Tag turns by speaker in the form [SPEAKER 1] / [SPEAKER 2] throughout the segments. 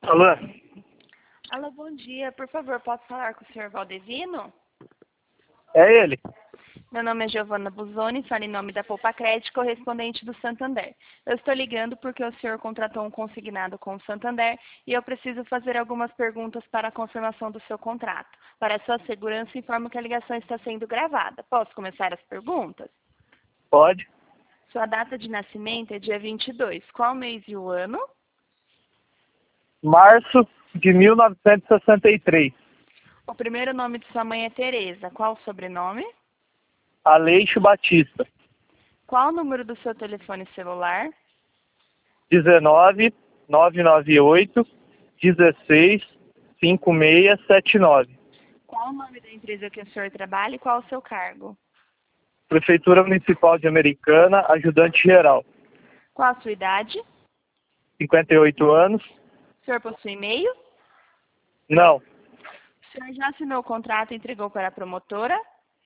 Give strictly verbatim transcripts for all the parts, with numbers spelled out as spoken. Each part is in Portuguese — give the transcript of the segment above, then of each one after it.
[SPEAKER 1] Falando.
[SPEAKER 2] Alô, bom dia. Por favor, posso falar com o senhor Valdevino?
[SPEAKER 1] É ele.
[SPEAKER 2] Meu nome é Giovana Buzoni, falo em nome da Poupa Crédito, correspondente do Santander. Eu estou ligando porque o senhor contratou um consignado com o Santander e eu preciso fazer algumas perguntas para a confirmação do seu contrato. Para sua segurança, informo que a ligação está sendo gravada. Posso começar as perguntas?
[SPEAKER 1] Pode.
[SPEAKER 2] Sua data de nascimento é dia vinte e dois. Qual mês e o ano?
[SPEAKER 1] Março de mil novecentos e sessenta e três.
[SPEAKER 2] O primeiro nome de sua mãe é Tereza. Qual o sobrenome?
[SPEAKER 1] Aleixo Batista.
[SPEAKER 2] Qual o número do seu telefone celular?
[SPEAKER 1] dezenove, novecentos e noventa e oito, dezesseis, cinquenta e seis setenta e nove.
[SPEAKER 2] Qual o nome da empresa que o senhor trabalha e qual o seu cargo?
[SPEAKER 1] Prefeitura Municipal de Americana, ajudante geral.
[SPEAKER 2] Qual a sua idade?
[SPEAKER 1] cinquenta e oito anos.
[SPEAKER 2] O senhor possui e-mail?
[SPEAKER 1] Não.
[SPEAKER 2] O senhor já assinou o contrato e entregou para a promotora?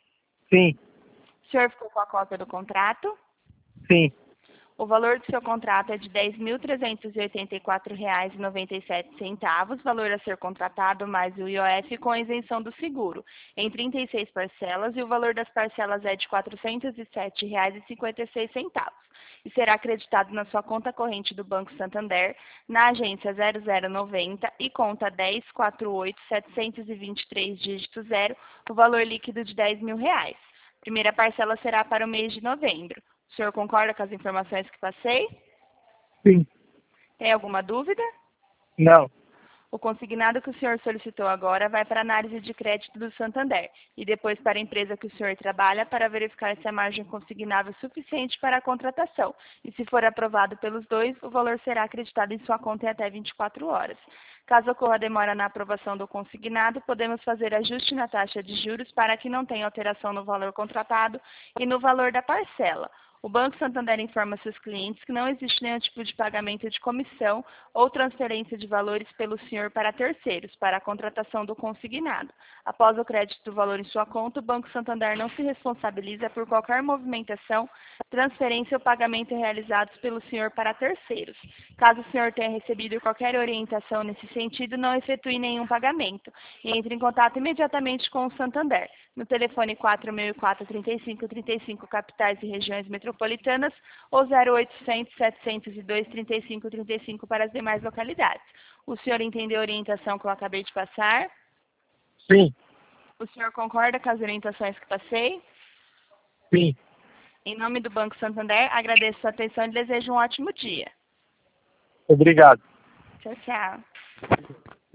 [SPEAKER 1] Sim.
[SPEAKER 2] O senhor ficou com a cópia do contrato?
[SPEAKER 1] Sim.
[SPEAKER 2] O valor do seu contrato é de dez mil trezentos e oitenta e quatro reais e noventa e sete centavos, valor a ser contratado mais o I O F com a isenção do seguro, em trinta e seis parcelas, e o valor das parcelas é de quatrocentos e sete reais e cinquenta e seis centavos, e será acreditado na sua conta corrente do Banco Santander, na agência zero zero noventa e conta dez quatro oito setecentos e vinte e três dígito zero, o valor líquido de dez mil reais. Primeira parcela será para o mês de novembro. O senhor concorda com as informações que passei?
[SPEAKER 1] Sim.
[SPEAKER 2] Tem alguma dúvida?
[SPEAKER 1] Não.
[SPEAKER 2] O consignado que o senhor solicitou agora vai para a análise de crédito do Santander e depois para a empresa que o senhor trabalha para verificar se a margem consignável é suficiente para a contratação. E se for aprovado pelos dois, o valor será acreditado em sua conta em até vinte e quatro horas. Caso ocorra demora na aprovação do consignado, podemos fazer ajuste na taxa de juros para que não tenha alteração no valor contratado e no valor da parcela. O Banco Santander informa seus clientes que não existe nenhum tipo de pagamento de comissão ou transferência de valores pelo senhor para terceiros, para a contratação do consignado. Após o crédito do valor em sua conta, o Banco Santander não se responsabiliza por qualquer movimentação, transferência ou pagamento realizados pelo senhor para terceiros. Caso o senhor tenha recebido qualquer orientação nesse sentido, não efetue nenhum pagamento e entre em contato imediatamente com o Santander, no telefone quatro seis quatro, três cinco três cinco, capitais e regiões metropolitanas, ou zero oitocentos, setecentos e dois, trinta e cinco trinta e cinco para as demais localidades. O senhor entendeu a orientação que eu acabei de passar?
[SPEAKER 1] Sim.
[SPEAKER 2] O senhor concorda com as orientações que passei?
[SPEAKER 1] Sim.
[SPEAKER 2] Em nome do Banco Santander, agradeço a sua atenção e desejo um ótimo dia.
[SPEAKER 1] Obrigado.
[SPEAKER 2] Tchau, tchau.